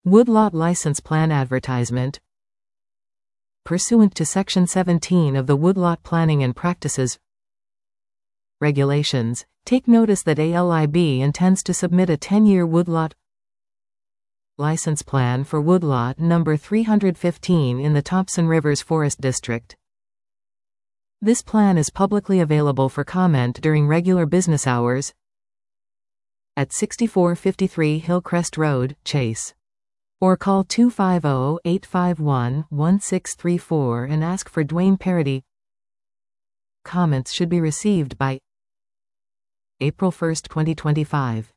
Woodlot License Plan Advertisement. Pursuant to Section 17 of the Woodlot Planning and Practices Regulations, take notice that ALIB intends to submit a 10-year woodlot license plan for woodlot number 315 in the Thompson Rivers Forest District. This plan is publicly available for comment during regular business hours at 6453 Hillcrest Road, Chase. Or call 250-851-1634 and ask for Dwayne Parody. Comments should be received by April 1, 2025.